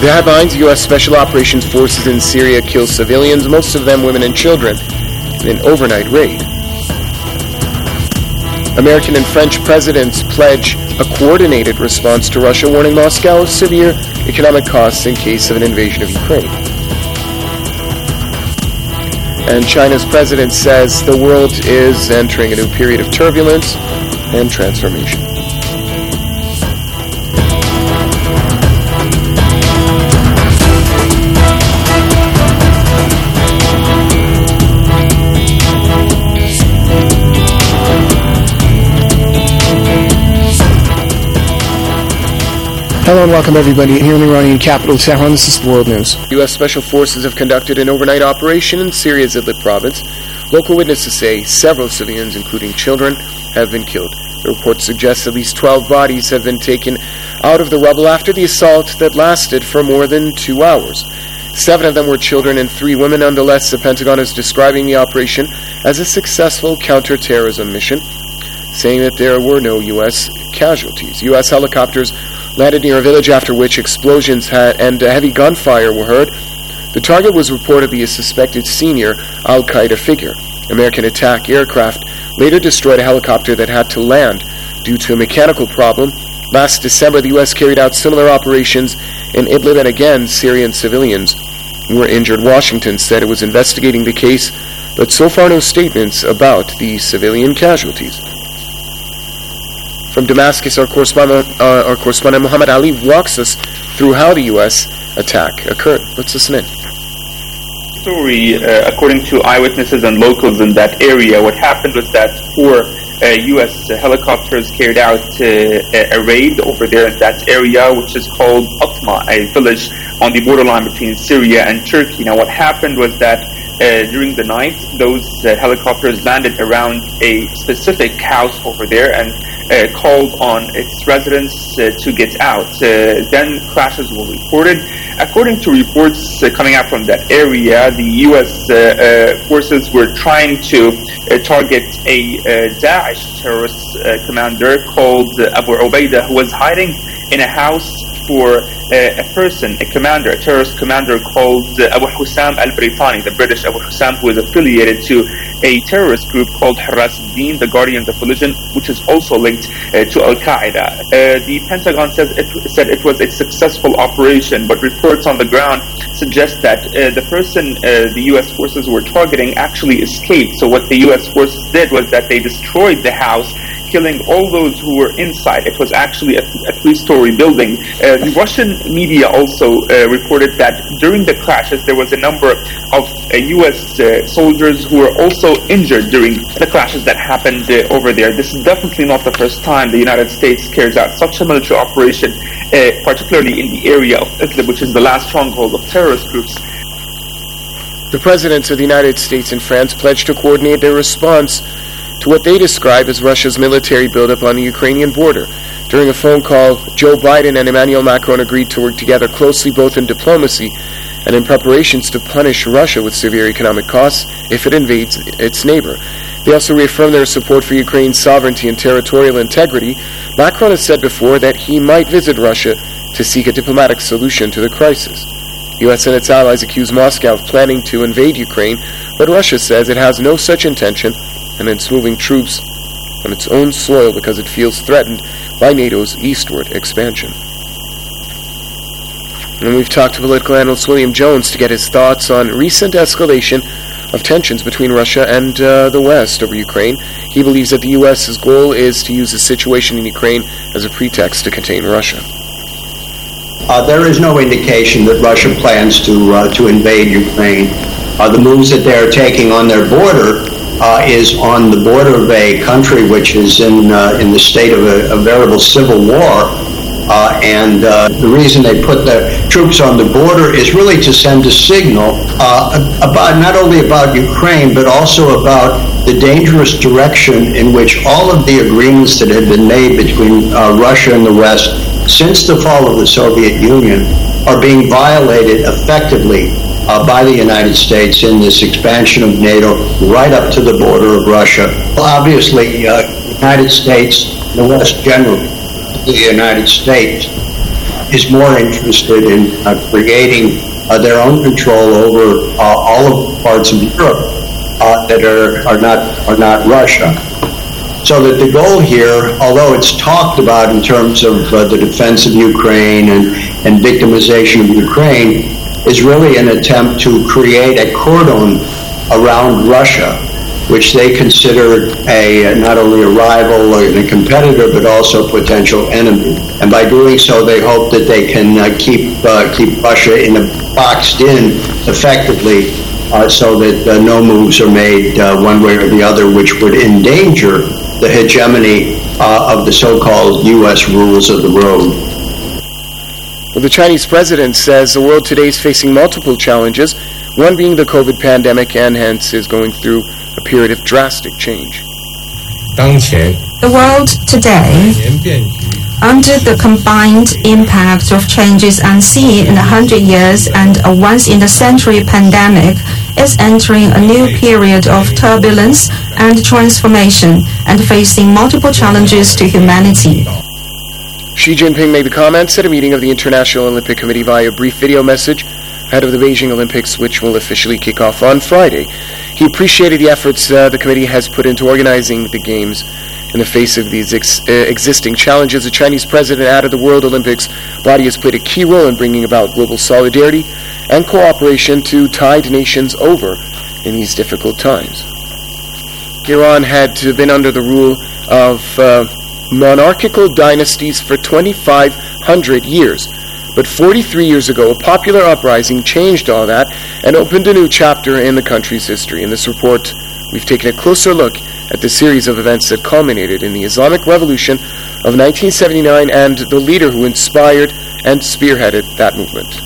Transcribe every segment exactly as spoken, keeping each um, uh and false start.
The headlines: U S Special Operations Forces in Syria kill civilians, most of them women and children, in an overnight raid. American and French presidents pledge a coordinated response to Russia, warning Moscow of severe economic costs in case of an invasion of Ukraine. And China's president says the world is entering a new period of turbulence and transformation. Hello and welcome everybody here in the Iranian capital, Tehran. This is the World News. U S Special Forces have conducted an overnight operation in Syria's Idlib province. Local witnesses say several civilians, including children, have been killed. The report suggests at least twelve bodies have been taken out of the rubble after the assault that lasted for more than two hours. Seven of them were children and three women. Nonetheless, the Pentagon is describing the operation as a successful counterterrorism mission, saying that there were no U S casualties. U S helicopters landed near a village, after which explosions had, and uh, heavy gunfire were heard. The target was reportedly a suspected senior al-Qaeda figure. American attack aircraft later destroyed a helicopter that had to land due to a mechanical problem. Last December, the U S carried out similar operations in Idlib, and again, Syrian civilians were injured. Washington said it was investigating the case, but so far no statements about the civilian casualties. From Damascus, our correspondent, uh, our correspondent Muhammad Ali walks us through how the U S attack occurred. Let's listen in. Story, uh, according to eyewitnesses and locals in that area, what happened was that four uh, U S helicopters carried out uh, a raid over there in that area, which is called Atma, a village on the borderline between Syria and Turkey. Now, what happened was that Uh, during the night, those uh, helicopters landed around a specific house over there and uh, called on its residents uh, to get out. Uh, then crashes were reported. According to reports uh, coming out from that area, the U S uh, uh, forces were trying to uh, target a uh, Daesh terrorist uh, commander called uh, Abu Ubaidah, who was hiding in a house for uh, a person, a commander, a terrorist commander called uh, Abu Hussam al-Britani, the British Abu Hussam, who is affiliated to a terrorist group called Haras al-Din, the Guardians of Religion, which is also linked uh, to Al-Qaeda. Uh, the Pentagon says it, said it was a successful operation, but reports on the ground suggest that uh, the person uh, the U S forces were targeting actually escaped. So what the U S forces did was that they destroyed the house, killing all those who were inside. It was actually a, a three-story building. Uh, the Russian media also uh, reported that during the crashes there was a number of uh, U S uh, soldiers who were also injured during the crashes that happened uh, over there. This is definitely not the first time the United States carries out such a military operation, uh, particularly in the area of Idlib, which is the last stronghold of terrorist groups. The presidents of the United States and France pledged to coordinate their response to what they describe as Russia's military buildup on the Ukrainian border. During a phone call, Joe Biden and Emmanuel Macron agreed to work together closely both in diplomacy and in preparations to punish Russia with severe economic costs if it invades its neighbor. They also reaffirmed their support for Ukraine's sovereignty and territorial integrity. Macron has said before that he might visit Russia to seek a diplomatic solution to the crisis. The U S and its allies accuse Moscow of planning to invade Ukraine, but Russia says it has no such intention, and it's moving troops on its own soil because it feels threatened by NATO's eastward expansion. And we've talked to political analyst William Jones to get his thoughts on recent escalation of tensions between Russia and uh, the West over Ukraine. He believes that the U S's goal is to use the situation in Ukraine as a pretext to contain Russia. Uh, there is no indication that Russia plans to uh, to invade Ukraine. Uh, the moves that they're taking on their border Uh, is on the border of a country which is in uh, in the state of a, a veritable civil war, uh, and uh, the reason they put the troops on the border is really to send a signal uh, about not only about Ukraine but also about the dangerous direction in which all of the agreements that had been made between uh, Russia and the West since the fall of the Soviet Union are being violated effectively Uh, by the United States in this expansion of NATO right up to the border of Russia. Well, obviously, uh, the United States, the West generally, the United States, is more interested in uh, creating uh, their own control over uh, all of the parts of Europe uh, that are, are not are not Russia. So that the goal here, although it's talked about in terms of uh, the defense of Ukraine and, and victimization of Ukraine, is really an attempt to create a cordon around Russia, which they consider a not only a rival and a competitor, but also a potential enemy. And by doing so, they hope that they can uh, keep uh, keep Russia in a boxed in effectively, uh, so that uh, no moves are made uh, one way or the other, which would endanger the hegemony uh, of the so-called U S rules of the road. Well, the Chinese president says the world today is facing multiple challenges, one being the COVID pandemic, and hence is going through a period of drastic change. The world today, under the combined impact of changes unseen in a hundred years and a once-in-a-century pandemic, is entering a new period of turbulence and transformation and facing multiple challenges to humanity. Xi Jinping made the comments at a meeting of the International Olympic Committee via a brief video message ahead of the Beijing Olympics, which will officially kick off on Friday. He appreciated the efforts uh, the committee has put into organizing the Games. In the face of these ex- uh, existing challenges, the Chinese president added the World Olympics body has played a key role in bringing about global solidarity and cooperation to tide nations over in these difficult times. Iran had been under the rule of uh, monarchical dynasties for twenty-five hundred years. But forty-three years ago, a popular uprising changed all that and opened a new chapter in the country's history. In this report, we've taken a closer look at the series of events that culminated in the Islamic Revolution of nineteen seventy-nine and the leader who inspired and spearheaded that movement.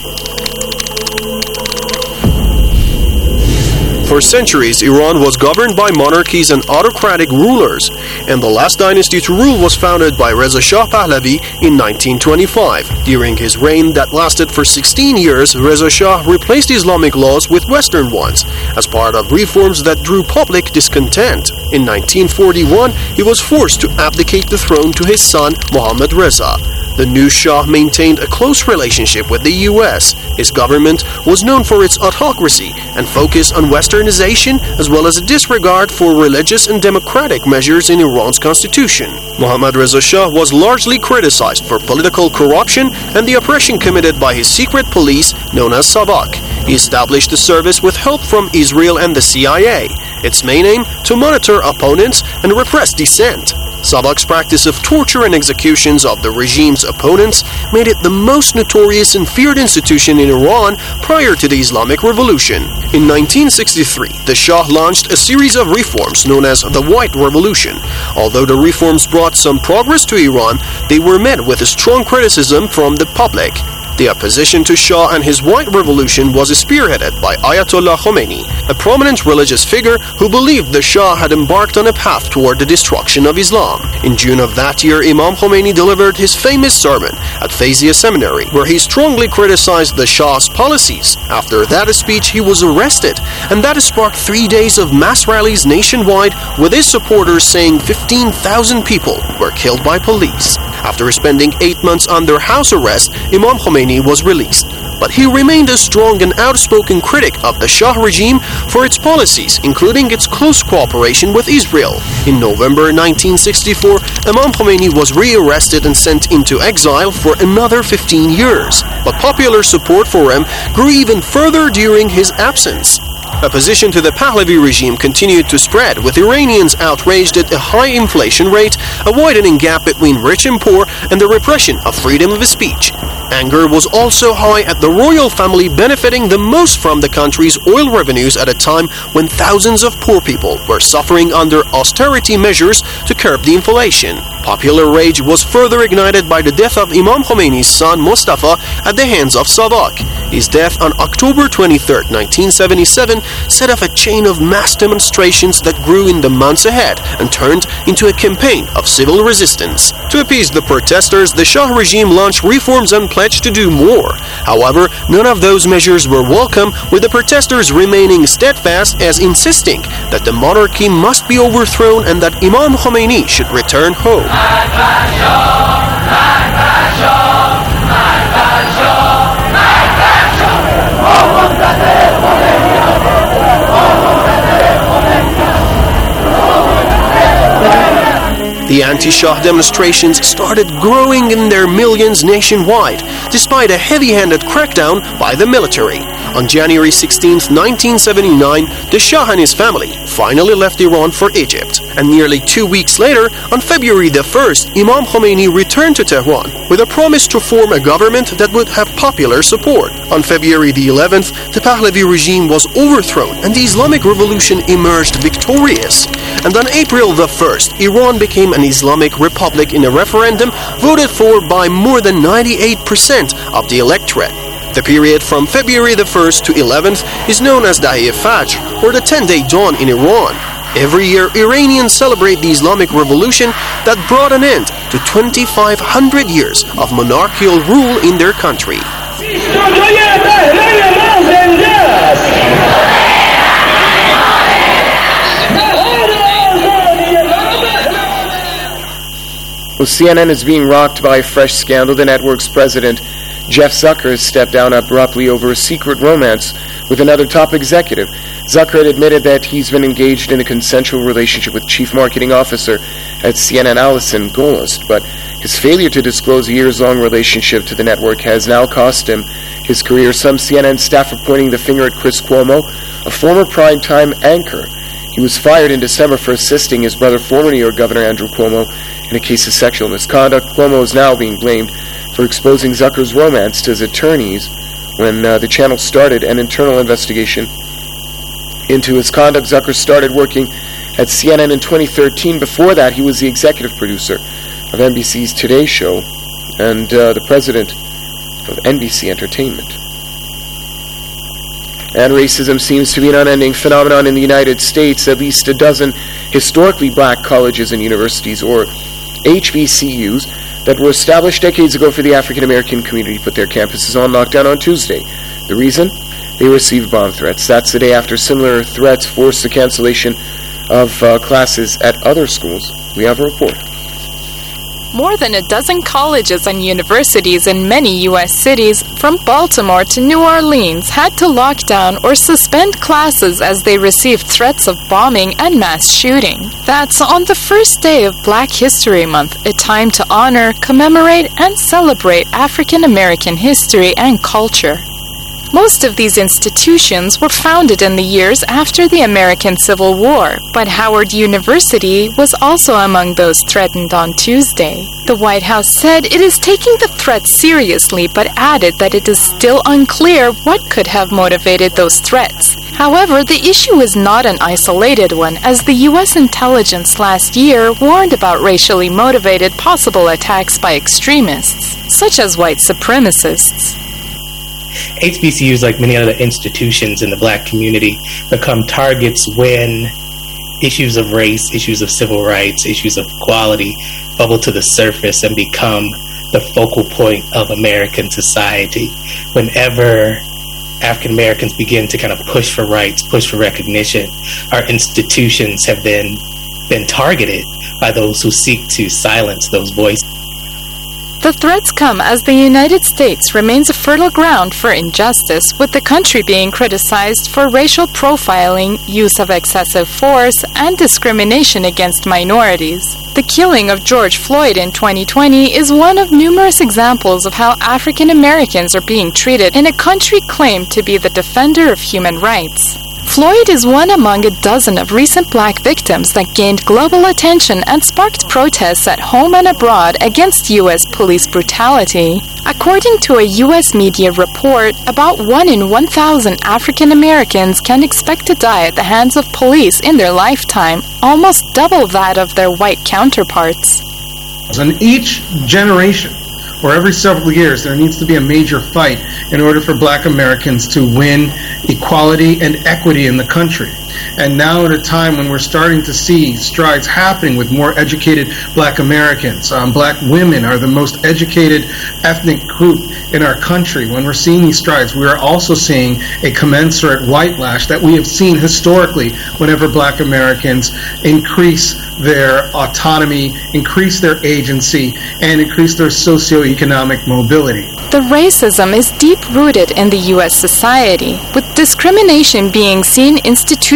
For centuries, Iran was governed by monarchies and autocratic rulers, and the last dynasty to rule was founded by Reza Shah Pahlavi in nineteen twenty-five. During his reign that lasted for sixteen years, Reza Shah replaced Islamic laws with Western ones, as part of reforms that drew public discontent. In nineteen forty-one, he was forced to abdicate the throne to his son, Mohammad Reza. The new Shah maintained a close relationship with the U S. His government was known for its autocracy and focus on westernization, as well as a disregard for religious and democratic measures in Iran's constitution. Mohammad Reza Shah was largely criticized for political corruption and the oppression committed by his secret police known as Savak. He established the service with help from Israel and the C I A, its main aim to monitor opponents and repress dissent. Savak's practice of torture and executions of the regime's opponents made it the most notorious and feared institution in Iran prior to the Islamic Revolution. In nineteen sixty-three, the Shah launched a series of reforms known as the White Revolution. Although the reforms brought some progress to Iran, they were met with a strong criticism from the public. The opposition to Shah and his White Revolution was spearheaded by Ayatollah Khomeini, a prominent religious figure who believed the Shah had embarked on a path toward the destruction of Islam. In June of that year, Imam Khomeini delivered his famous sermon at Fayzia Seminary, where he strongly criticized the Shah's policies. After that speech, he was arrested, and that sparked three days of mass rallies nationwide, with his supporters saying fifteen thousand people were killed by police. After spending eight months under house arrest, Imam Khomeini was released, but he remained a strong and outspoken critic of the Shah regime for its policies, including its close cooperation with Israel. In November nineteen sixty-four, Imam Khomeini was re-arrested and sent into exile for another fifteen years, but popular support for him grew even further during his absence. Opposition to the Pahlavi regime continued to spread, with Iranians outraged at a high inflation rate, a widening gap between rich and poor, and the repression of freedom of speech. Anger was also high at the royal family benefiting the most from the country's oil revenues at a time when thousands of poor people were suffering under austerity measures to curb the inflation. Popular rage was further ignited by the death of Imam Khomeini's son Mustafa at the hands of Savak. His death on October twenty-third, nineteen seventy-seven set off a chain of mass demonstrations that grew in the months ahead and turned into a campaign of civil resistance. To appease the protesters, the Shah regime launched reforms and pledged to do more. However, none of those measures were welcome, with the protesters remaining steadfast as insisting that the monarchy must be overthrown and that Imam Khomeini should return home. The anti-Shah demonstrations started growing in their millions nationwide, despite a heavy-handed crackdown by the military. On January sixteenth, nineteen seventy-nine, the Shah and his family finally left Iran for Egypt. And nearly two weeks later, on February the first, Imam Khomeini returned to Tehran with a promise to form a government that would have popular support. On February the eleventh, the Pahlavi regime was overthrown and the Islamic Revolution emerged victorious. And on April the first, Iran became an Islamic republic in a referendum voted for by more than ninety-eight percent of the electorate. The period from February the first to eleventh is known as Dahiye Fajr, or the ten-day dawn in Iran. Every year, Iranians celebrate the Islamic Revolution that brought an end to twenty-five hundred years of monarchical rule in their country. Well, C N N is being rocked by a fresh scandal. The network's president, Jeff Zucker, has stepped down abruptly over a secret romance with another top executive. Zucker had admitted that he's been engaged in a consensual relationship with Chief Marketing Officer at C N N, Alison Gollust, but his failure to disclose a years-long relationship to the network has now cost him his career. Some C N N staff are pointing the finger at Chris Cuomo, a former primetime anchor. He was fired in December for assisting his brother, former New York Governor Andrew Cuomo, in a case of sexual misconduct. Cuomo is now being blamed for exposing Zucker's romance to his attorneys when uh, the channel started an internal investigation into his conduct. Zucker started working at C N N in twenty thirteen. Before that, he was the executive producer of N B C's Today Show and uh, the president of N B C Entertainment. And racism seems to be an unending phenomenon in the United States. At least a dozen historically black colleges and universities, or H B C Us, that were established decades ago for the African American community put their campuses on lockdown on Tuesday. The reason? They received bomb threats. That's the day after similar threats forced the cancellation of uh, classes at other schools. We have a report. More than a dozen colleges and universities in many U S cities, from Baltimore to New Orleans, had to lock down or suspend classes as they received threats of bombing and mass shooting. That's on the first day of Black History Month, a time to honor, commemorate, and celebrate African American history and culture. Most of these institutions were founded in the years after the American Civil War, but Howard University was also among those threatened on Tuesday. The White House said it is taking the threat seriously, but added that it is still unclear what could have motivated those threats. However, the issue is not an isolated one, as the U S intelligence last year warned about racially motivated possible attacks by extremists, such as white supremacists. H B C Us, like many other institutions in the black community, become targets when issues of race, issues of civil rights, issues of equality bubble to the surface and become the focal point of American society. Whenever African Americans begin to kind of push for rights, push for recognition, our institutions have then been targeted by those who seek to silence those voices. The threats come as the United States remains a fertile ground for injustice, with the country being criticized for racial profiling, use of excessive force, and discrimination against minorities. The killing of George Floyd in twenty twenty is one of numerous examples of how African Americans are being treated in a country claimed to be the defender of human rights. Floyd is one among a dozen of recent black victims that gained global attention and sparked protests at home and abroad against U S police brutality. According to a U S media report, about one in one thousand African Americans can expect to die at the hands of police in their lifetime, almost double that of their white counterparts. In each generation, or every several years, there needs to be a major fight in order for black Americans to win equality and equity in the country. And now at a time when we're starting to see strides happening with more educated black Americans, um, black women are the most educated ethnic group in our country. When we're seeing these strides, we are also seeing a commensurate whitelash that we have seen historically whenever black Americans increase their autonomy, increase their agency, and increase their socioeconomic mobility. The racism is deep-rooted in the U S society, with discrimination being seen institutionalized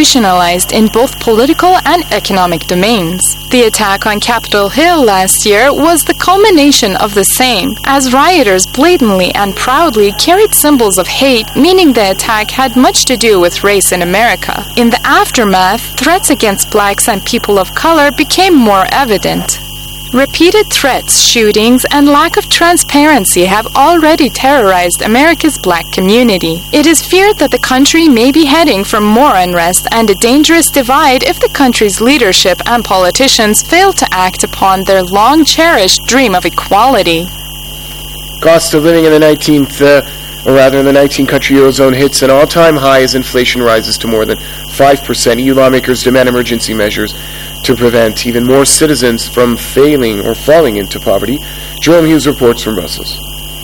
institutionalized in both political and economic domains. The attack on Capitol Hill last year was the culmination of the same, as rioters blatantly and proudly carried symbols of hate, meaning the attack had much to do with race in America. In the aftermath, threats against blacks and people of color became more evident. Repeated threats, shootings, and lack of transparency have already terrorized America's black community. It is feared that the country may be heading for more unrest and a dangerous divide if the country's leadership and politicians fail to act upon their long-cherished dream of equality. Cost of living in the nineteenth, uh, or rather in the nineteen-country Eurozone hits an all-time high as inflation rises to more than five percent. E U lawmakers demand emergency measures to prevent even more citizens from failing or falling into poverty. Jerome Hughes reports from Brussels.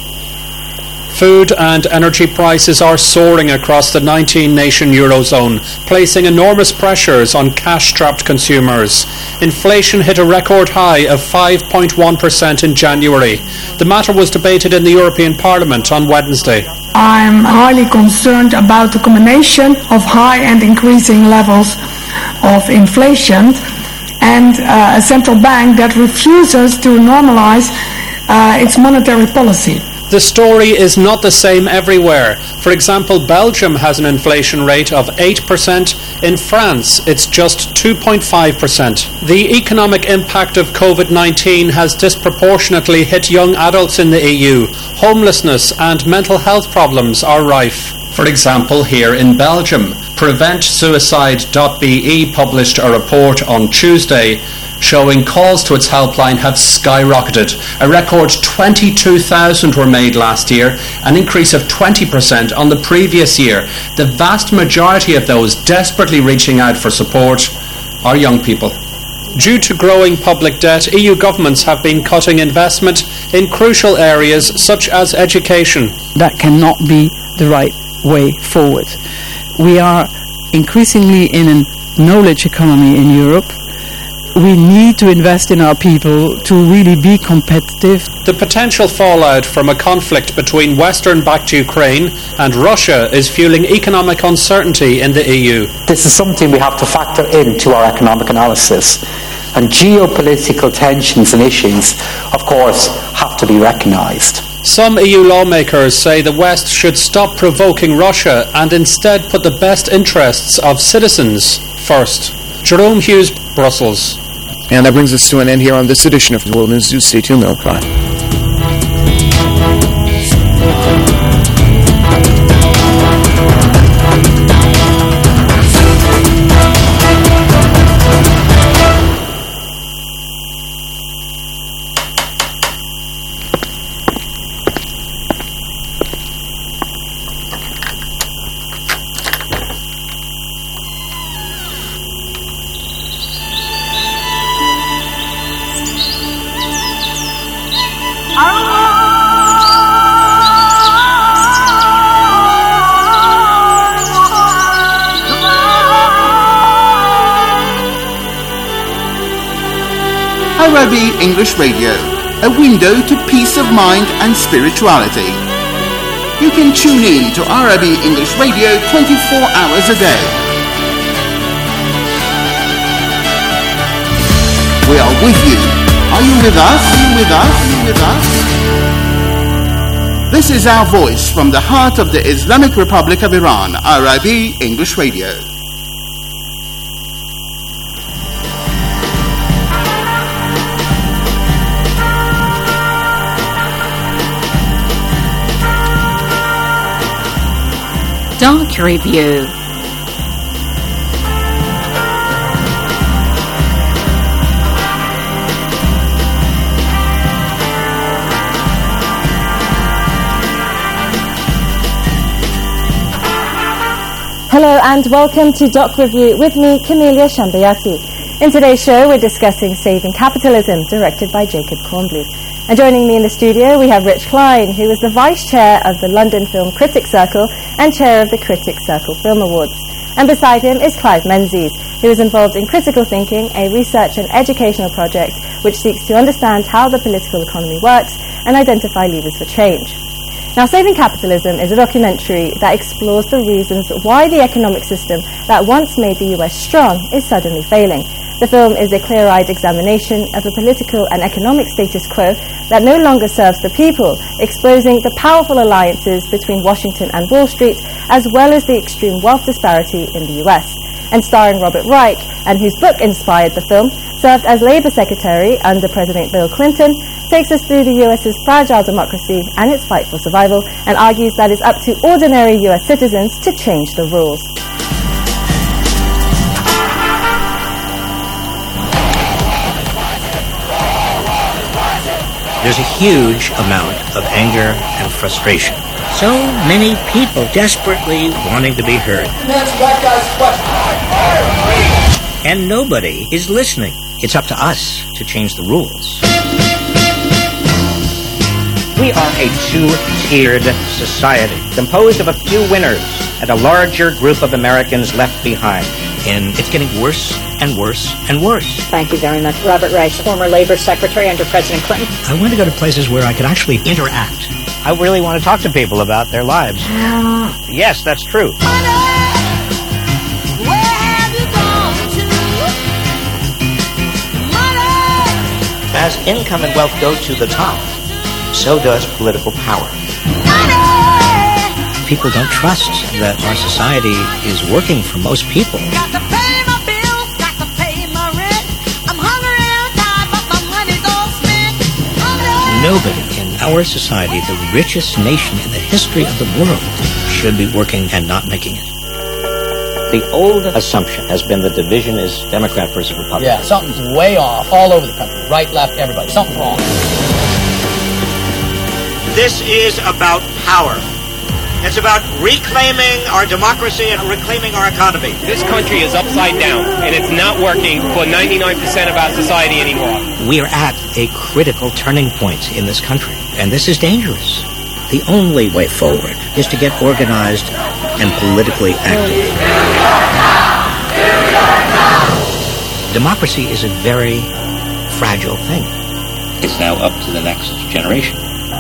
Food and energy prices are soaring across the nineteen-nation Eurozone, placing enormous pressures on cash-strapped consumers. Inflation hit a record high of five point one percent in January. The matter was debated in the European Parliament on Wednesday. I'm highly concerned about the combination of high and increasing levels of inflation and uh, a central bank that refuses to normalize uh, its monetary policy. The story is not the same everywhere. For example, Belgium has an inflation rate of eight percent. In France, it's just two point five percent. The economic impact of COVID nineteen has disproportionately hit young adults in the E U. Homelessness and mental health problems are rife. For example, here in Belgium, Prevent Suicide dot B E published a report on Tuesday showing calls to its helpline have skyrocketed. A record twenty-two thousand were made last year, an increase of twenty percent on the previous year. The vast majority of those desperately reaching out for support are young people. Due to growing public debt, E U governments have been cutting investment in crucial areas such as education. That cannot be the right way forward. We are increasingly in a knowledge economy in Europe. We need to invest in our people to really be competitive. The potential fallout from a conflict between Western-backed Ukraine and Russia is fueling economic uncertainty in the E U. This is something we have to factor into our economic analysis. And geopolitical tensions and issues, of course, have to be recognised. Some E U lawmakers say the West should stop provoking Russia and instead put the best interests of citizens first. Jerome Hughes, Brussels. And that brings us to an end here on this edition of the World News. Do stay tuned though. Bye. Arabi English Radio, a window to peace of mind and spirituality. You can tune in to Arabi English Radio twenty-four hours a day. We are with you. Are you with us? Are you with us? Are you with us? This is our voice from the heart of the Islamic Republic of Iran, Arabi English Radio. Dark Review. Hello and welcome to Doc Review with me, Camelia Shambayati. In today's show, we're discussing Saving Capitalism, directed by Jacob Cornbluth. And joining me in the studio, we have Rich Klein, who is the Vice Chair of the London Film Critics Circle and Chair of the Critics Circle Film Awards. And beside him is Clive Menzies, who is involved in Critical Thinking, a research and educational project which seeks to understand how the political economy works and identify levers for change. Now, Saving Capitalism is a documentary that explores the reasons why the economic system that once made the U S strong is suddenly failing. The film is a clear-eyed examination of a political and economic status quo that no longer serves the people, exposing the powerful alliances between Washington and Wall Street, as well as the extreme wealth disparity in the U S. And starring Robert Reich, and whose book inspired the film, served as Labour Secretary under President Bill Clinton, takes us through the US's fragile democracy and its fight for survival, and argues that it's up to ordinary U S citizens to change the rules. There's a huge amount of anger and frustration. So many people desperately wanting to be heard. And nobody is listening. It's up to us to change the rules. We are a two-tiered society, composed of a few winners and a larger group of Americans left behind. And it's getting worse and worse and worse. Thank you very much. Robert Reich, former Labor Secretary under President Clinton. I want to go to places where I could actually interact. I really want to talk to people about their lives. Yeah. Yes, that's true. As income and wealth go to the top, so does political power. People don't trust that our society is working for most people. Got to pay my bills, got to pay my rent. I'm hungry and tired, but my money's all spent. Nobody in our society, the richest nation in the history of the world, should be working and not making it. The old assumption has been the division is Democrat versus Republican. Yeah, something's way off all over the country. Right, left, everybody. Something's wrong. This is about power. It's about reclaiming our democracy and reclaiming our economy. This country is upside down, and it's not working for ninety-nine percent of our society anymore. We are at a critical turning point in this country, and this is dangerous. The only way forward is to get organized and politically active. Democracy is a very fragile thing. It's now up to the next generation.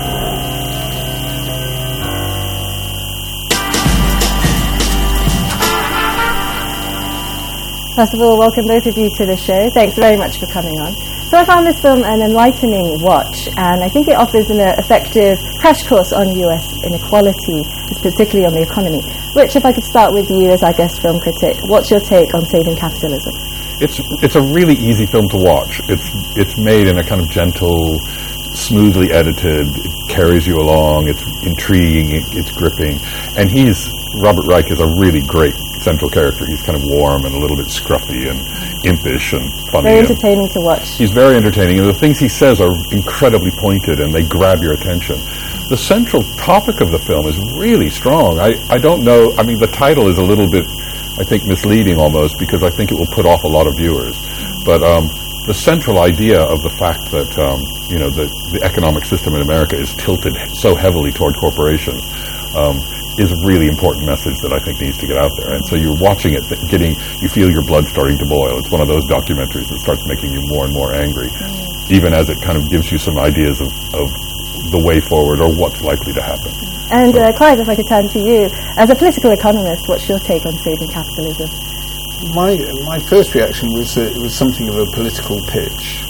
First of all, welcome both of you to the show. Thanks very much for coming on. So I found this film an enlightening watch, and I think it offers an effective crash course on U S inequality, particularly on the economy. Rich, if I could start with you as our guest film critic, what's your take on Saving Capitalism? It's it's a really easy film to watch. It's it's made in a kind of gentle, smoothly edited. It carries you along. It's intriguing. It, it's gripping, and he's Robert Reich is a really great central character. He's kind of warm and a little bit scruffy and impish and funny. Very entertaining to watch. He's very entertaining, and the things he says are incredibly pointed, and they grab your attention. The central topic of the film is really strong. I, I don't know, I mean, the title is a little bit, I think, misleading almost, because I think it will put off a lot of viewers. But um, the central idea of the fact that, um, you know, the, the economic system in America is tilted so heavily toward corporations um, is a really important message that I think needs to get out there. And so you're watching it, getting, you feel your blood starting to boil. It's one of those documentaries that starts making you more and more angry, even as it kind of gives you some ideas of, of the way forward or what's likely to happen. And uh, Clive, if I could turn to you, as a political economist, what's your take on Saving Capitalism? My my first reaction was that it was something of a political pitch.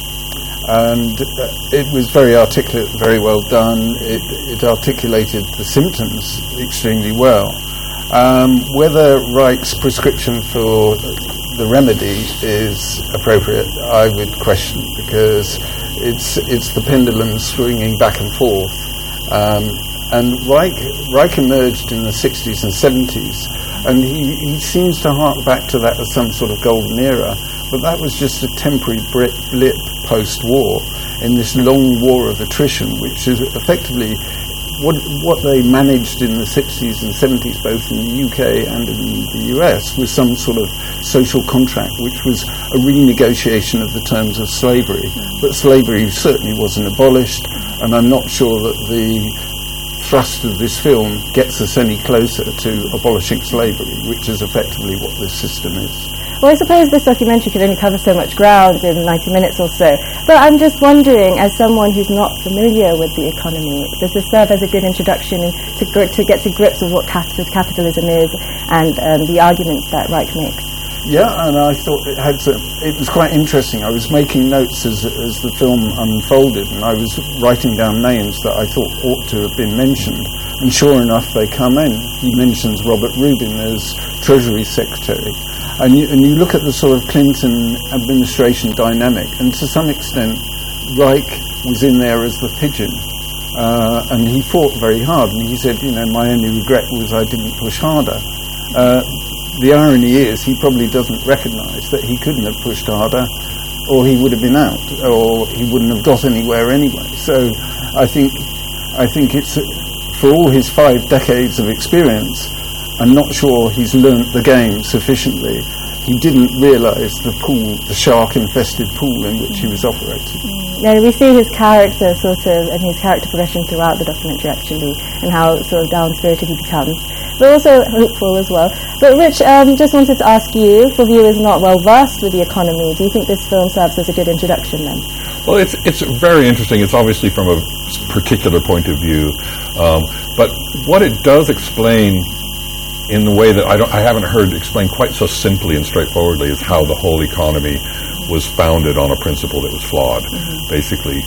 And uh, it was very articulate, very well done. It, it articulated the symptoms extremely well. Um, whether Reich's prescription for the remedy is appropriate, I would question, because it's it's the pendulum swinging back and forth. Um, and Reich, Reich emerged in the sixties and seventies, and he, he seems to hark back to that as some sort of golden era. But that was just a temporary blip post-war in this long war of attrition, which is effectively what what they managed in the sixties and seventies, both in the U K and in the U S, was some sort of social contract, which was a renegotiation of the terms of slavery. But slavery certainly wasn't abolished, and I'm not sure that the thrust of this film gets us any closer to abolishing slavery, which is effectively what this system is. Well, I suppose this documentary can only cover so much ground in ninety minutes or so. But I'm just wondering, as someone who's not familiar with the economy, does this serve as a good introduction to, gr- to get to grips with what capitalist capitalism is and um, the arguments that Reich makes? Yeah, and I thought it had to, it was quite interesting. I was making notes as as the film unfolded, and I was writing down names that I thought ought to have been mentioned. And sure enough, they come in. He mentions Robert Rubin as Treasury Secretary. And you, and you look at the sort of Clinton administration dynamic, and to some extent, Reich was in there as the pigeon. Uh, and he fought very hard, and he said, you know, my only regret was I didn't push harder. Uh, the irony is he probably doesn't recognise that he couldn't have pushed harder, or he would have been out, or he wouldn't have got anywhere anyway. So I think, I think it's, for all his five decades of experience, I'm not sure he's learnt the game sufficiently. He didn't realise the pool, the shark-infested pool in which he was operating. Now, we see his character sort of, and his character progression throughout the documentary actually, and how sort of down-spirited he becomes, but also hopeful as well. But Rich, um, just wanted to ask you, for viewers not well-versed with the economy, do you think this film serves as a good introduction then? Well, it's it's very interesting. It's obviously from a particular point of view, um, but what it does explain in the way that I don't, I haven't heard explained quite so simply and straightforwardly is how the whole economy was founded on a principle that was flawed, mm-hmm. basically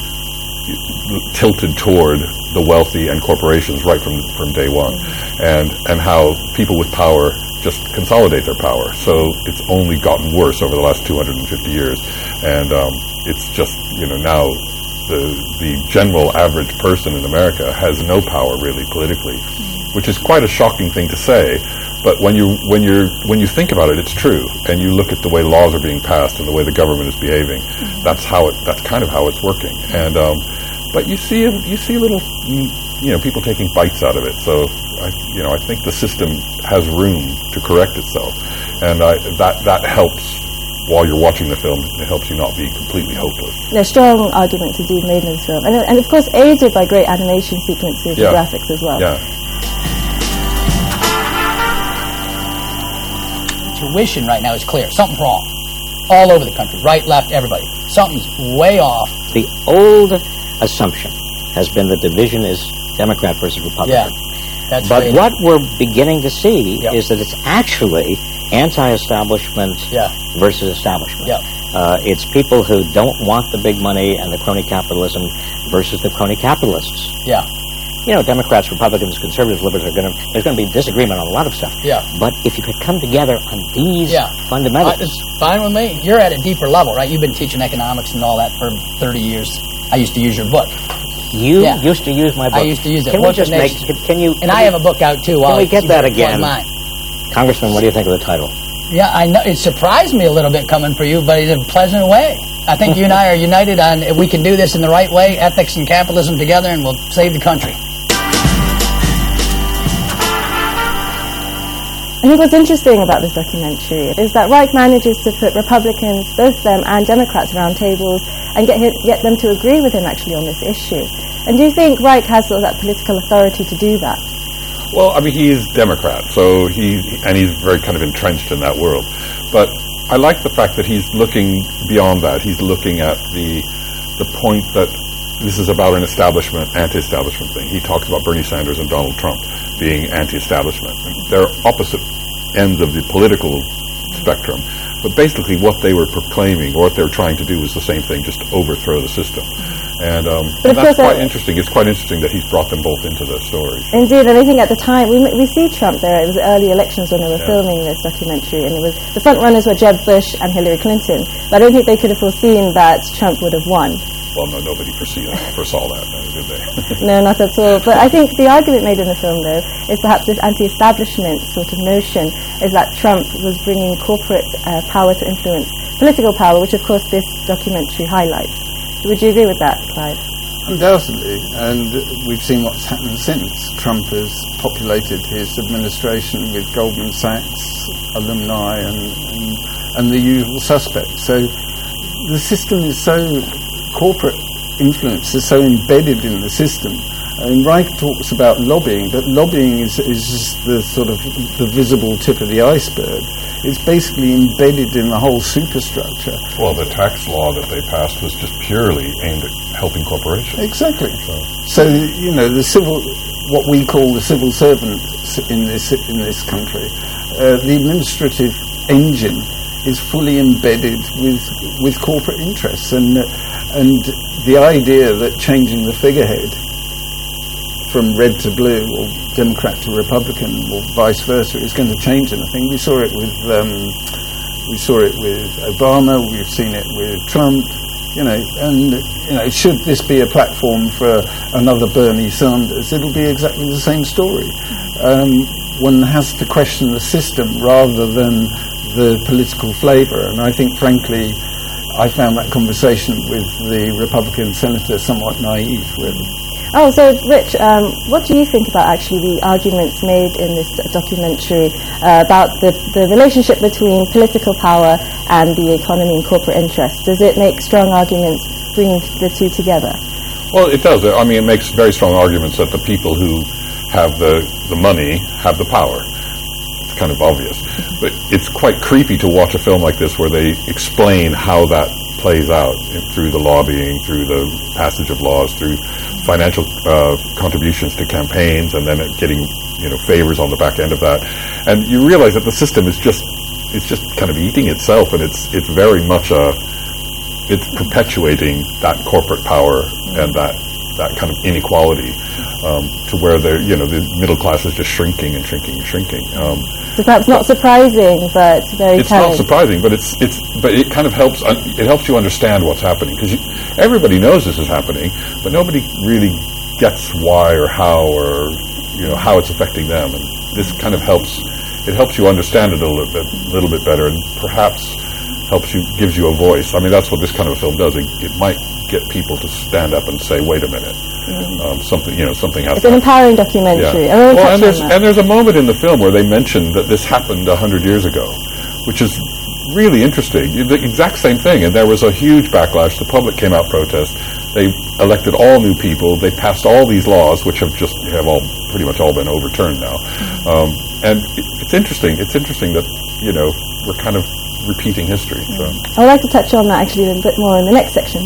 tilted toward the wealthy and corporations right from from day one, mm-hmm. and and how people with power just consolidate their power. So it's only gotten worse over the last two hundred fifty years, and um, it's just, you know, now the the general average person in America has no power really politically, which is quite a shocking thing to say. But when you when you when you think about it, it's true. And you look at the way laws are being passed and the way the government is behaving. Mm-hmm. That's how it. That's kind of how it's working. And um, but you see you see little you know people taking bites out of it. So I, you know I think the system has room to correct itself, and I, that that helps. While you're watching the film, it helps you not be completely hopeless. There's strong arguments indeed made in this film, and and of course aided by great animation sequences yeah. and graphics as well. Yeah. Tuition right now is clear. Something's wrong. All over the country. Right, left, everybody. Something's way off. The old assumption has been the division is Democrat versus Republican. Yeah, that's but right. what we're beginning to see yep. is that it's actually anti-establishment yeah. versus establishment. Yep. Uh, it's people who don't want the big money and the crony capitalism versus the crony capitalists. Yeah. You know, Democrats, Republicans, conservatives, liberals are going to, there's going to be disagreement on a lot of stuff. Yeah. But if you could come together on these yeah. fundamentals. Uh, it's fine with me. You're at a deeper level, right? You've been teaching economics and all that for thirty years. I used to use your book. You yeah. used to use my book. I used to use it. Can What's we just make, can, can you... And can I we, have a book out, too. Can we get that again? Mine. Congressman, what do you think of the title? Yeah, I know. It surprised me a little bit coming for you, but in a pleasant way. I think you and I are united on if we can do this in the right way, ethics and capitalism together, and we'll save the country. I think what's interesting about this documentary is that Reich manages to put Republicans, both them and Democrats, around tables and get him, get them to agree with him actually on this issue. And do you think Reich has sort of that political authority to do that? Well, I mean, he is Democrat, so he and he's very kind of entrenched in that world. But I like the fact that he's looking beyond that. He's looking at the the point that this is about an establishment, anti-establishment thing. He talks about Bernie Sanders and Donald Trump being anti-establishment. And they're opposite ends of the political spectrum. But basically what they were proclaiming, or what they were trying to do, was the same thing, just to overthrow the system. And, um, and that's quite interesting. It's quite interesting that he's brought them both into the story. Indeed, and I think at the time, we we see Trump there. It was early elections when they were yeah. filming this documentary, and it was the front runners were Jeb Bush and Hillary Clinton. But I don't think they could have foreseen that Trump would have won. Well, no, nobody foresee that, foresaw that, no, did they? No, not at all. But I think the argument made in the film, though, is perhaps this anti-establishment sort of notion, is that Trump was bringing corporate uh, power to influence political power, which, of course, this documentary highlights. Would you agree with that, Clive? Undoubtedly, and we've seen what's happened since. Trump has populated his administration with Goldman Sachs alumni and, and, and the usual suspects. So the system is so, corporate influence is so embedded in the system, And Reich talks about lobbying, but lobbying is, is just the sort of the visible tip of the iceberg. It's basically embedded in the whole superstructure. Well, the tax law that they passed was just purely aimed at helping corporations. Exactly. So, so you know, the civil, what we call the civil servants in this in this country, uh, the administrative engine is fully embedded with with corporate interests, and uh, and the idea that changing the figurehead from red to blue or Democrat to Republican or vice versa is going to change anything. We saw it with um, we saw it with Obama. We've seen it with Trump. You know, and you know, should this be a platform for another Bernie Sanders? It'll be exactly the same story. Um, one has to question the system rather than the political flavour, and I think, frankly, I found that conversation with the Republican senator somewhat naive, really. Oh, so Rich, um, what do you think about actually the arguments made in this documentary uh, about the, the relationship between political power and the economy and corporate interests? Does it make strong arguments bringing the two together? Well, it does. I mean, it makes very strong arguments that the people who have the, the money have the power. It's kind of obvious. But it's quite creepy to watch a film like this where they explain how that plays out through the lobbying, through the passage of laws, through financial uh, contributions to campaigns, and then getting, you know, favors on the back end of that. And you realize that the system is just it's just kind of eating itself, and it's it's very much a it's perpetuating that corporate power and that that kind of inequality um, to where the you know the middle class is just shrinking and shrinking and shrinking. Um, So perhaps not surprising, but very it's telling. not surprising, but it's it's but it kind of helps un- it helps you understand what's happening, because everybody knows this is happening, but nobody really gets why or how or you know how it's affecting them, and this kind of helps it helps you understand it a little bit little bit better, and perhaps helps you gives you a voice. I mean, that's what this kind of a film does. It, it might get people to stand up and say, "Wait a minute." Mm. Um, something, you know, something has. It's an empowering documentary. Yeah. I really well, touch and there's on that. and there's a moment in the film where they mention that this happened a hundred years ago, which is really interesting. The exact same thing, and there was a huge backlash. The public came out protest. They elected all new people. They passed all these laws, which have just have all pretty much all been overturned now. Um, and it, it's interesting. It's interesting that you know we're kind of repeating history. So. I would like to touch on that actually a bit more in the next section.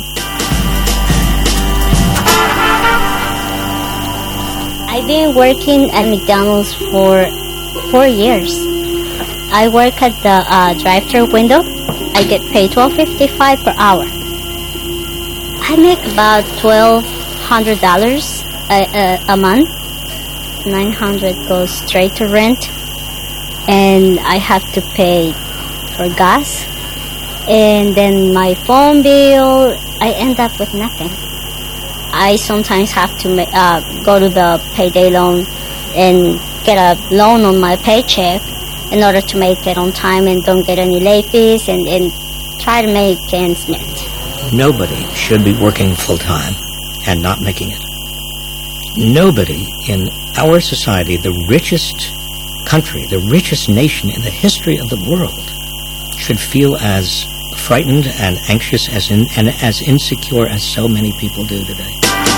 I've been working at McDonald's for four years. I work at the uh, drive-thru window. I get paid twelve fifty-five per hour. I make about twelve hundred dollars a, a, a month. Nine hundred goes straight to rent, and I have to pay for gas, and then my phone bill. I end up with nothing. I sometimes have to ma- uh, go to the payday loan and get a loan on my paycheck in order to make it on time and don't get any late fees and, and try to make ends meet. Nobody should be working full-time and not making it. Nobody in our society, the richest country, the richest nation in the history of the world, should feel as frightened and anxious as in, and as insecure as so many people do today.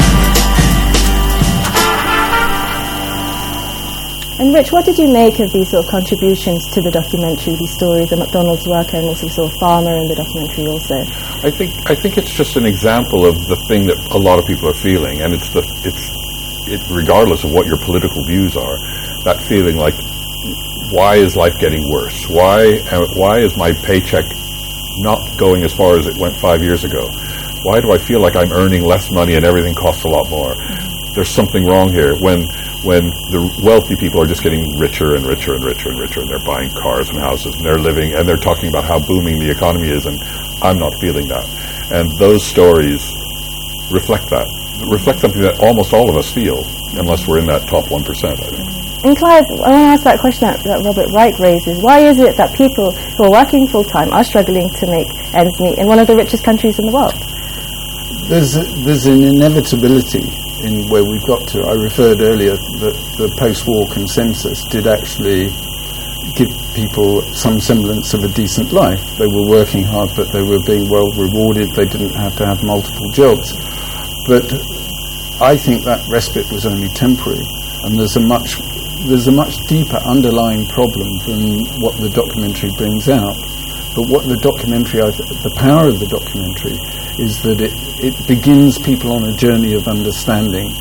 And Rich, what did you make of these sort of contributions to the documentary, these stories, the McDonald's worker, and also we saw a farmer in the documentary also? I think I think it's just an example of the thing that a lot of people are feeling, and it's the it's it regardless of what your political views are, that feeling like, why is life getting worse? Why uh, why is my paycheck not going as far as it went five years ago? Why do I feel like I'm earning less money and everything costs a lot more? There's something wrong here. When when the wealthy people are just getting richer and richer and richer and richer, and they're buying cars and houses, and they're living, and they're talking about how booming the economy is, and I'm not feeling that. And those stories reflect that. Reflect something that almost all of us feel, unless we're in that top one percent, I think. And Clive, I want to ask that question that, that Robert Reich raises. Why is it that people who are working full-time are struggling to make ends meet in one of the richest countries in the world? There's a, there's an inevitability in where we've got to. I referred earlier that the post-war consensus did actually give people some semblance of a decent life. They were working hard, but they were being well rewarded. They didn't have to have multiple jobs. But I think that respite was only temporary, and there's a much there's a much deeper underlying problem than what the documentary brings out. But what the documentary, I th- the power of the documentary, is that it, it begins people on a journey of understanding.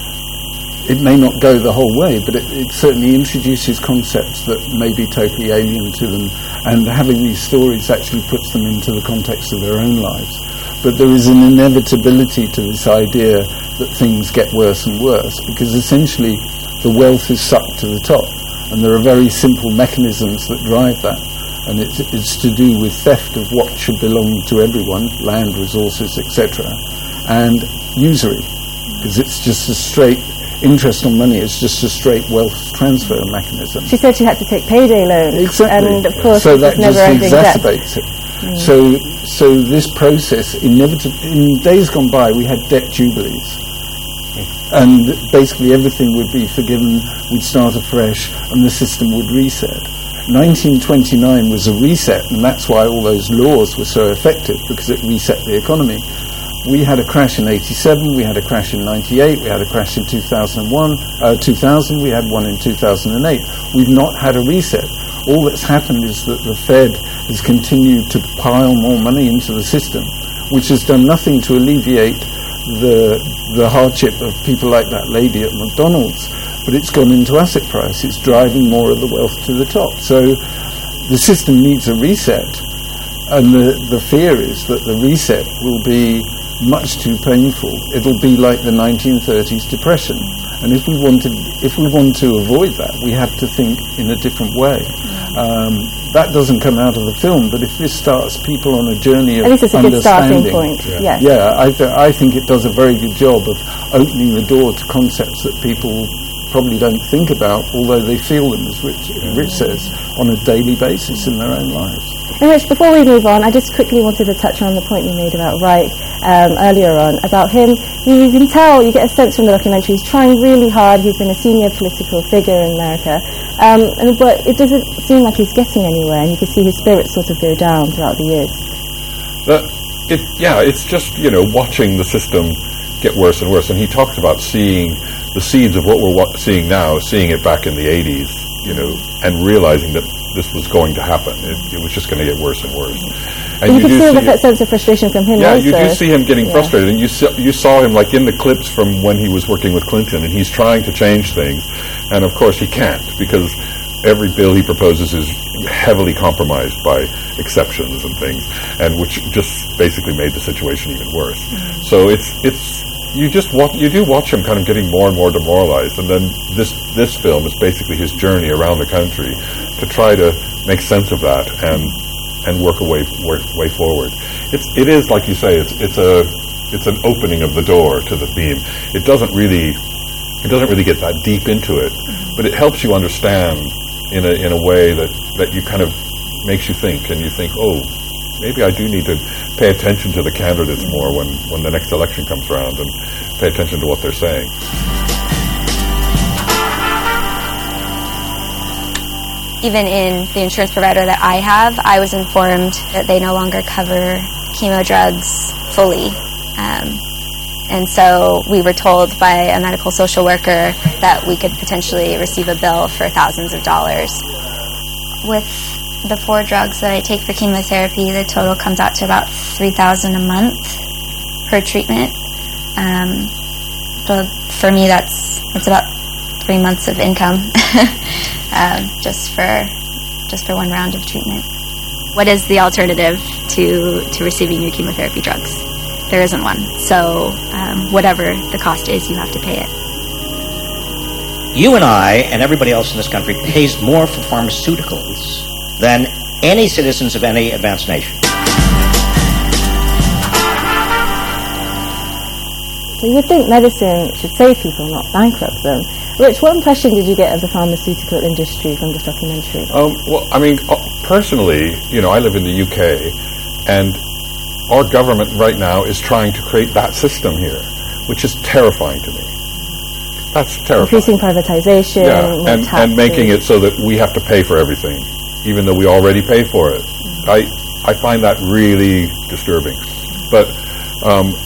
It may not go the whole way, but it, it certainly introduces concepts that may be totally alien to them, and having these stories actually puts them into the context of their own lives. But there is an inevitability to this idea that things get worse and worse, because essentially the wealth is sucked to the top, and there are very simple mechanisms that drive that. And it's, it's to do with theft of what should belong to everyone, land, resources, et cetera, and usury, because it's just a straight interest on money. It's just a straight wealth transfer mechanism. She said she had to take payday loans, exactly, and of course, so it's that never just ending exacerbates debt. it. Mm. So, so this process, inevitably, in days gone by, we had debt jubilees. And basically everything would be forgiven, we'd start afresh, and the system would reset. nineteen twenty-nine was a reset, and that's why all those laws were so effective, because it reset the economy. We had a crash in eighty-seven, we had a crash in ninety-eight, we had a crash in two thousand one, uh, two thousand, we had one in two thousand eight. We've not had a reset. All that's happened is that the Fed has continued to pile more money into the system, which has done nothing to alleviate the the hardship of people like that lady at McDonald's, but it's gone into asset price. It's driving more of the wealth to the top. So the system needs a reset, and the, the fear is that the reset will be much too painful. It'll be like the nineteen thirties depression. And if we want to, if we want to avoid that, we have to think in a different way. Um, that doesn't come out of the film, but if this starts people on a journey of At least it's a good starting understanding, point. Yeah, yeah, I, th- I think it does a very good job of opening the door to concepts that people probably don't think about, although they feel them, as Rich, Rich says, on a daily basis in their own lives. And Rich, before we move on, I just quickly wanted to touch on the point you made about Wright um, earlier on, about him. You, you can tell, you get a sense from the documentary, he's trying really hard. He's been a senior political figure in America, um, and but it doesn't seem like he's getting anywhere, and you can see his spirits sort of go down throughout the years. The, it, yeah, it's just, you know, watching the system get worse and worse. And he talks about seeing the seeds of what we're wa- seeing now, seeing it back in the eighties, you know, and realizing that this was going to happen. It, it was just going to get worse and worse. And you, you can do feel see the sense of frustration from him yeah, also. you do see him getting Yeah. frustrated, and you saw, you saw him like in the clips from when he was working with Clinton, and he's trying to change things, and of course he can't, because every bill he proposes is heavily compromised by exceptions and things, and which just basically made the situation even worse. Mm-hmm. So it's it's you just watch, you do watch him kind of getting more and more demoralized, and then this this film is basically his journey around the country to try to make sense of that and and work a way work, way forward. It's it is like you say, it's it's a it's an opening of the door to the theme. It doesn't really it doesn't really get that deep into it, but it helps you understand in a in a way that, that you kind of makes you think, and you think, oh, maybe I do need to pay attention to the candidates more when, when the next election comes around, and pay attention to what they're saying. Even in the insurance provider that I have, I was informed that they no longer cover chemo drugs fully. Um, and so we were told by a medical social worker that we could potentially receive a bill for thousands of dollars. With the four drugs that I take for chemotherapy, the total comes out to about three thousand dollars a month per treatment. Um, so for me, that's that's about three months of income. Um, just for just for one round of treatment. What is the alternative to, to receiving your chemotherapy drugs? There isn't one. So um, whatever the cost is, you have to pay it. You and I and everybody else in this country pays more for pharmaceuticals than any citizens of any advanced nation. So you would think medicine should save people, not bankrupt them. Rich, what impression did you get of the pharmaceutical industry from this documentary? Um, well, I mean, uh, personally, you know, I live in the U K, and our government right now is trying to create that system here, which is terrifying to me. That's terrifying. Increasing privatization, Yeah, more and, taxes. and making it so that we have to pay for everything, even though we already pay for it. I I find that really disturbing. But um,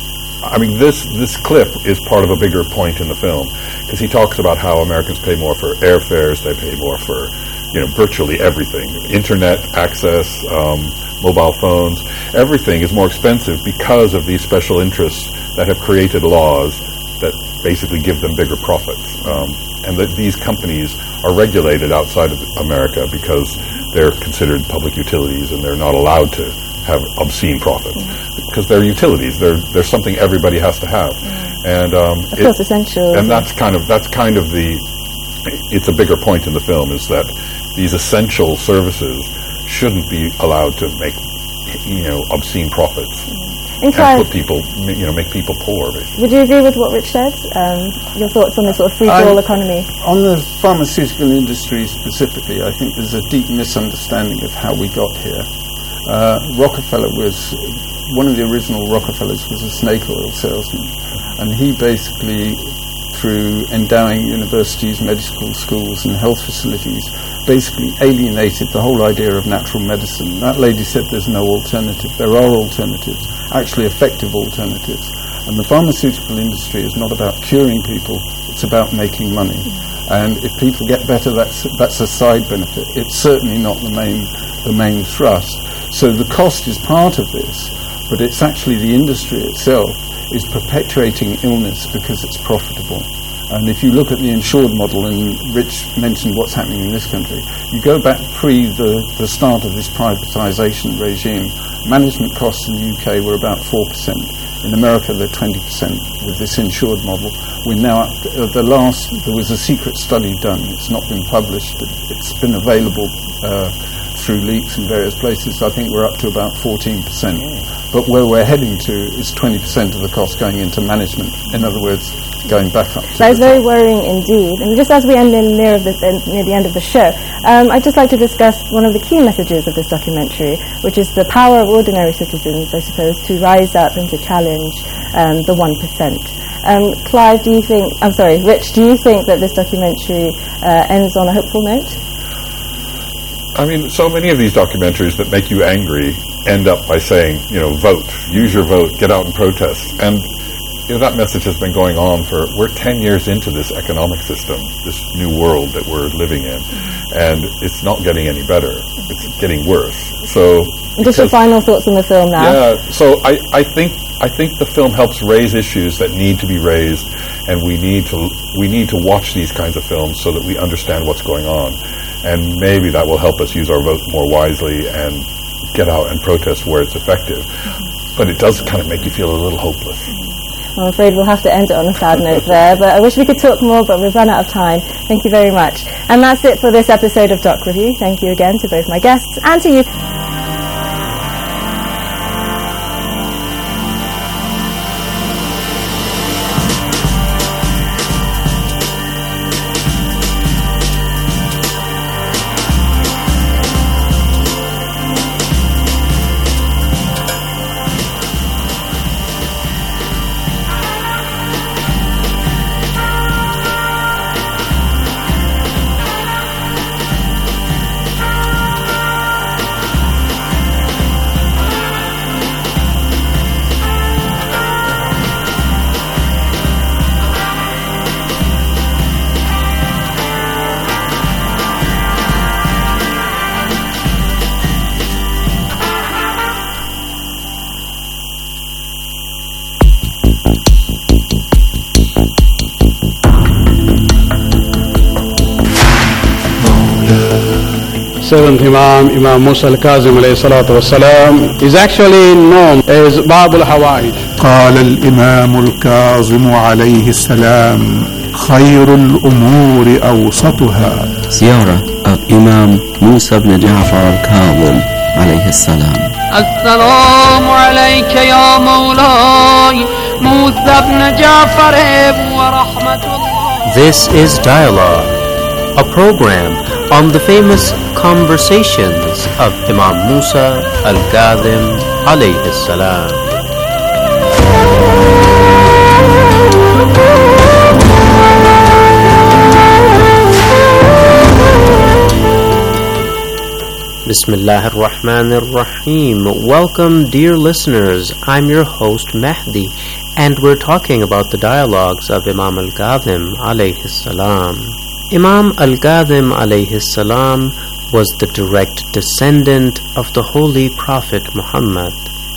I mean, this this clip is part of a bigger point in the film, because he talks about how Americans pay more for airfares, they pay more for, you know, virtually everything. Internet access, um, mobile phones, everything is more expensive because of these special interests that have created laws that basically give them bigger profits. Um, and that these companies are regulated outside of America because they're considered public utilities and they're not allowed to have obscene profits because they're utilities. They're they're something everybody has to have, and um, Of course, essential. And that's kind of that's kind of the. It's a bigger point in the film is that these essential services shouldn't be allowed to make, you know, obscene profits And and Clive, put people, you know, make people poor. Basically. would you agree with what Rich said? Um, your thoughts on this sort of free-for-all I'm- economy? On the pharmaceutical industry specifically, I think there's a deep misunderstanding of how we got here. Uh, Rockefeller was, one of the original Rockefellers was a snake oil salesman, and he basically, through endowing universities, medical schools and health facilities, basically alienated the whole idea of natural medicine. That lady said there's no alternative. There are alternatives, actually effective alternatives. And the pharmaceutical industry is not about curing people, it's about making money. And if people get better, that's that's a side benefit. It's certainly not the main the main thrust. So the cost is part of this, but it's actually the industry itself is perpetuating illness because it's profitable. And if you look at the insured model, and Rich mentioned what's happening in this country, you go back pre the, the start of this privatization regime, management costs in the U K were about four percent. In America, they're twenty percent with this insured model. We're now up to, uh, the last, there was a secret study done. It's not been published, but it's been available uh, through leaks in various places. I think we're up to about fourteen percent. But where we're heading to is twenty percent of the cost going into management. In other words, going back up to That is very worrying indeed. And just as we end in near, of the, uh, near the end of the show, um, I'd just like to discuss one of the key messages of this documentary, which is the power of ordinary citizens, I suppose, to rise up and to challenge um, the one percent. Um, Clive, do you think, I'm sorry, Rich, do you think that this documentary uh, ends on a hopeful note? I mean, so many of these documentaries that make you angry end up by saying, you know, vote, use your vote, get out and protest. And you know, that message has been going on for, we're ten years into this economic system, this new world that we're living in, and it's not getting any better. It's getting worse. So, Just your final thoughts on the film now. yeah, so I, I think I think the film helps raise issues that need to be raised, and we need to we need to watch these kinds of films so that we understand what's going on, and maybe that will help us use our vote more wisely and get out and protest where it's effective. But it does kind of make you feel a little hopeless. I'm afraid we'll have to end it on a sad note there, but I wish we could talk more, but we've run out of time. Thank you very much. And that's it for this episode of Doc Review. Thank you again to both my guests and to you. Seventh Imam, Imam Musa al-Kazim alayhi salatu wasalam, is actually known as Bab al-Hawaij. قال الإمام الكاظم عليه السلام خير الأمور أوسطها. Ziyarah of Imam Musa ibn Ja'far al-Kazim alayhi salam. السلام عليك يا مولاي موسى بن جعفر ورحمة الله. This is Dialogue, a program on the famous conversations of Imam Musa al-Kazim alayhi salam. Bismillah ar-Rahman ar-Rahim. Welcome, dear listeners. I'm your host, Mahdi, and we're talking about the dialogues of Imam Al-Kadhim alayhi salam. Imam Al-Kadhim alayhi salam was the direct descendant of the Holy Prophet Muhammad.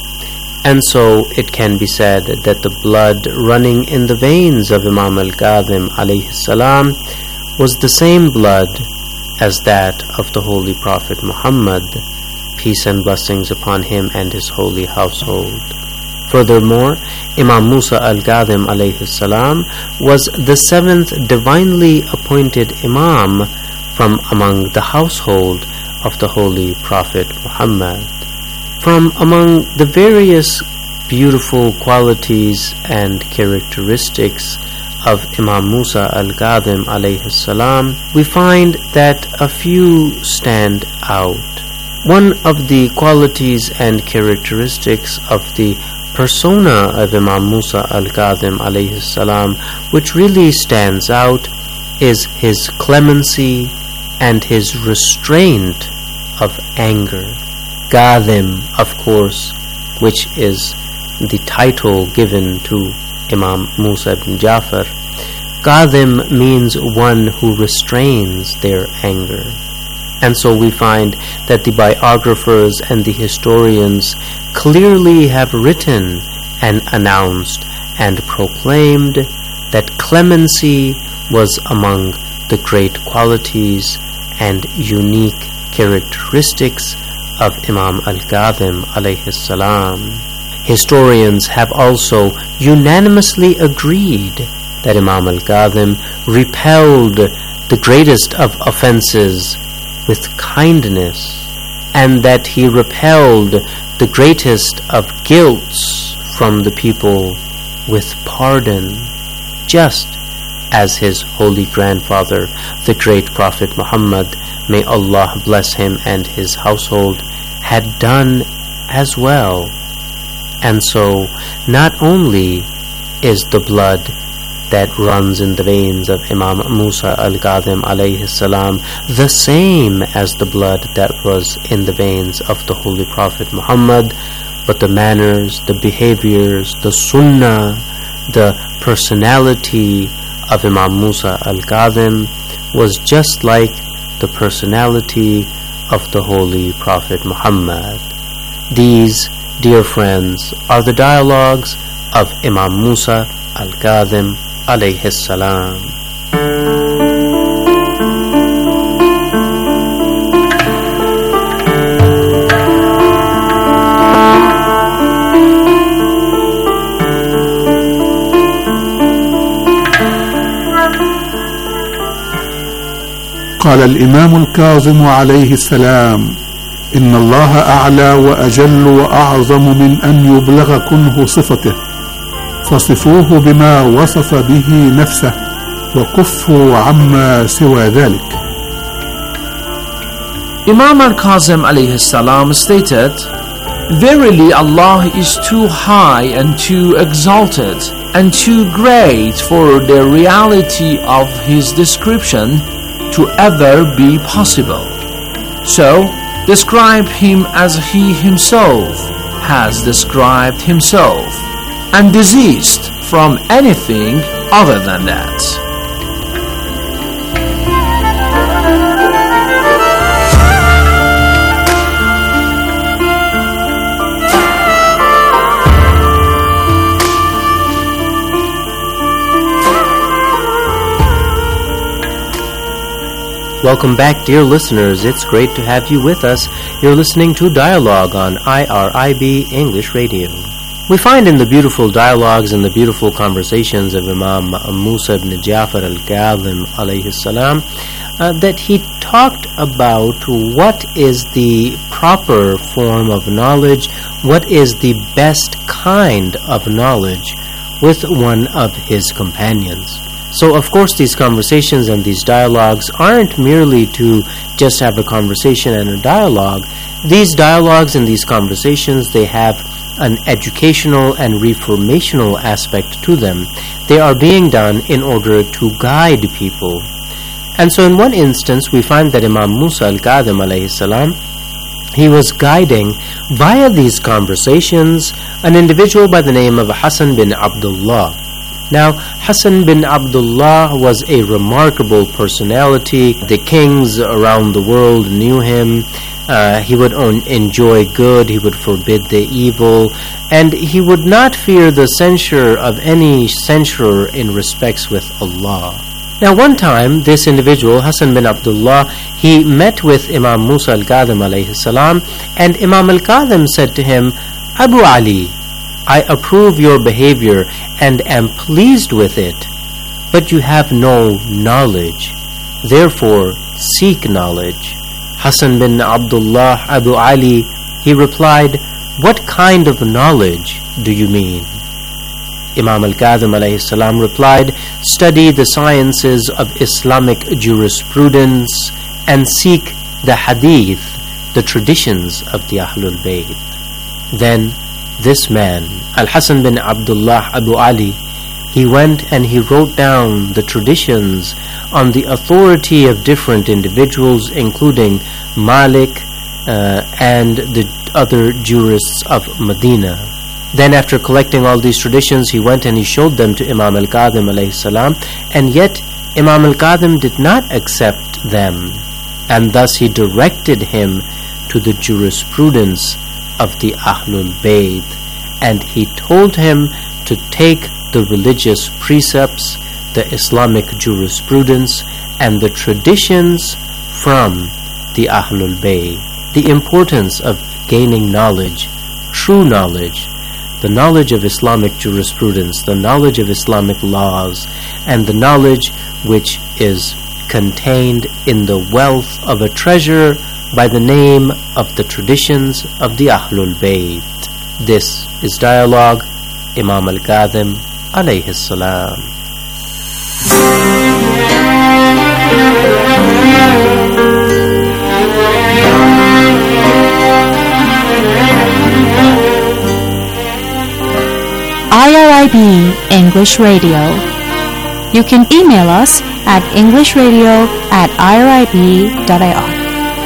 And so it can be said that the blood running in the veins of Imam Al-Kadhim alayhi salam was the same blood as that of the Holy Prophet Muhammad, peace and blessings upon him and his holy household. Furthermore, Imam Musa Al-Kadhim alayhi salam was the seventh divinely appointed Imam from among the household of the Holy Prophet Muhammad. From among the various beautiful qualities and characteristics of Imam Musa Al-Kadhim alayhi salam, we find that a few stand out. One of the qualities and characteristics of the persona of Imam Musa Al-Kadhim alayhi salam which really stands out is his clemency and his restraint of anger. Kadhim, of course, which is the title given to Imam Musa ibn Jafar. Kadhim means one who restrains their anger. And so we find that the biographers and the historians clearly have written and announced and proclaimed that clemency was among the great qualities and unique characteristics of Imam Al-Kadhim alayhi salam. Historians have also unanimously agreed that Imam Al-Kadhim repelled the greatest of offenses with kindness, and that he repelled the greatest of guilts from the people with pardon, just as his holy grandfather, the great Prophet Muhammad, may Allah bless him and his household, had done as well. And so, not only is the blood that runs in the veins of Imam Musa Al-Kadhim alayhi salam the same as the blood that was in the veins of the Holy Prophet Muhammad, but the manners, the behaviors, the sunnah, the personality of Imam Musa Al-Kadhim was just like the personality of the Holy Prophet Muhammad. These, dear friends, are the dialogues of Imam Musa Al-Kadhim alayhi salam. قال الإمام الكاظم عليه السلام: إن الله أعلى وأجل وأعظم من أن يبلغ كنه صفته، فصفوه بما وصف به نفسه وكفوا عما سوى ذلك. Imam Al-Kazim alayhi salam stated, "Verily Allah is too high and too exalted and too great for the reality of His description to ever be possible. So, describe Him as He Himself has described Himself, and desist from anything other than that." Welcome back, dear listeners. It's great to have you with us. You're listening to Dialogue on I R I B English Radio. We find in the beautiful dialogues and the beautiful conversations of Imam Musa ibn Jafar Al-Kadhim alayhi salam uh, that he talked about what is the proper form of knowledge, what is the best kind of knowledge with one of his companions. So, of course, these conversations and these dialogues aren't merely to just have a conversation and a dialogue. These dialogues and these conversations, they have an educational and reformational aspect to them. They are being done in order to guide people. And so in one instance, we find that Imam Musa Al-Kadhim alayhi salam, he was guiding, via these conversations, an individual by the name of Hassan bin Abdullah. Now, Hassan bin Abdullah was a remarkable personality. The kings around the world knew him. Uh, he would on, enjoy good, he would forbid the evil, and he would not fear the censure of any censurer in respects with Allah. Now, one time, this individual, Hassan bin Abdullah, he met with Imam Musa al-Kadhim alayhi salam, and Imam al-Kadhim said to him, Abu Ali, I approve your behavior and am pleased with it, but you have no knowledge. Therefore, seek knowledge. Hassan bin Abdullah Abu Ali, he replied, what kind of knowledge do you mean? Imam al-Kadhim alayhi salam replied, study the sciences of Islamic jurisprudence and seek the hadith, the traditions of the Ahlul Bayt. Then this man, Al-Hassan bin Abdullah Abu Ali, he went and he wrote down the traditions on the authority of different individuals, including Malik uh, and the other jurists of Medina. Then after collecting all these traditions, he went and he showed them to Imam al-Kadhim alayhi salam, and yet Imam al-Kadhim did not accept them, and thus he directed him to the jurisprudence of the Ahlul Bayt, and he told him to take the religious precepts, the Islamic jurisprudence, and the traditions from the Ahlul Bayt. The importance of gaining knowledge, true knowledge, the knowledge of Islamic jurisprudence, the knowledge of Islamic laws, and the knowledge which is contained in the wealth of a treasure by the name of the traditions of the Ahlul Bayt. This is Dialogue, Imam al-Kadhim alayhi salam. I R I B English Radio. You can email us at englishradio at I R I B dot I R.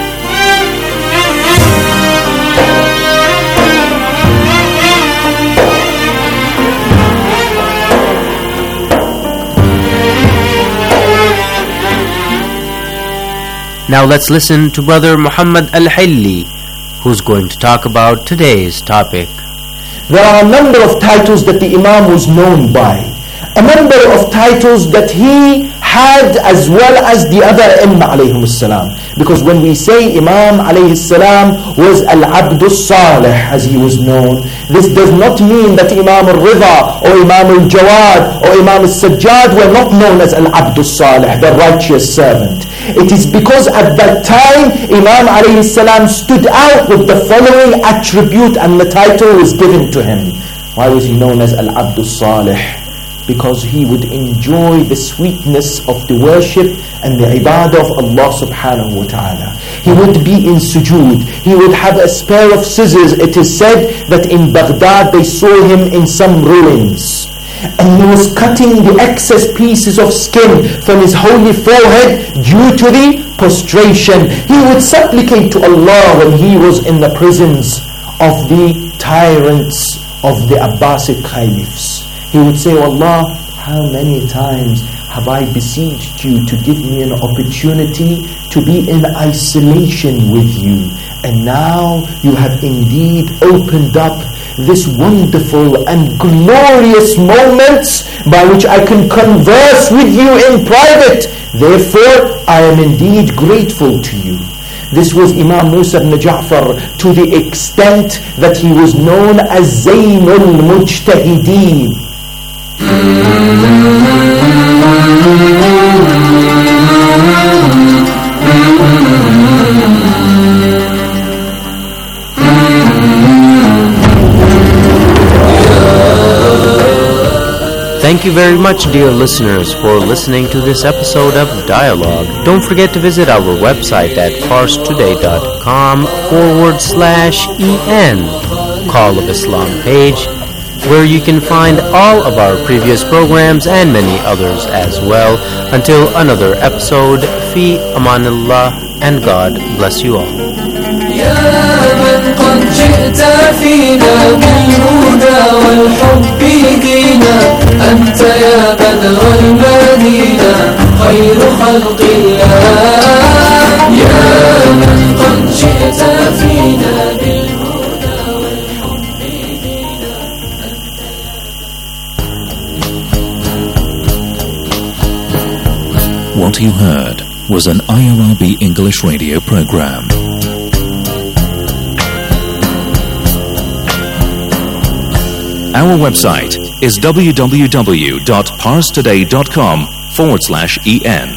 Now let's listen to Brother Muhammad Al-Hilli, who's going to talk about today's topic. There are a number of titles that the Imam was known by. A number of titles that he had as well as the other Imam alayhim salam. Because when we say Imam alayhi salam was Al-Abd Salih as he was known, this does not mean that Imam al-Ridha or Imam al-Jawad or Imam al-Sajjad were not known as Al-Abd Salih, the righteous servant. It is because at that time Imam alayhi salam stood out with the following attribute and the title was given to him. Why was he known as Al-Abd Salih? Because he would enjoy the sweetness of the worship and the ibadah of Allah subhanahu wa ta'ala. He would be in sujood. He would have a pair of scissors. It is said that in Baghdad they saw him in some ruins. And he was cutting the excess pieces of skin from his holy forehead due to the prostration. He would supplicate to Allah when he was in the prisons of the tyrants of the Abbasid caliphs. He would say, oh Allah, how many times have I besieged you to give me an opportunity to be in isolation with you, and now you have indeed opened up this wonderful and glorious moments by which I can converse with you in private. Therefore, I am indeed grateful to you. This was Imam Musa ibn Ja'far to the extent that he was known as Zaynul Mujtahideen. Thank you very much, dear listeners, for listening to this episode of Dialogue. Don't forget to visit our website at farstoday.com forward slash en, Call of Islam page, where you can find all of our previous programs and many others as well. Until another episode, fi amanillah, and God bless you all. you heard was an I R I B English radio program. Our website is www.parstoday.com forward slash en.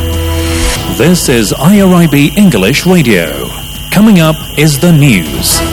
This is I R I B English Radio. Coming up is the news.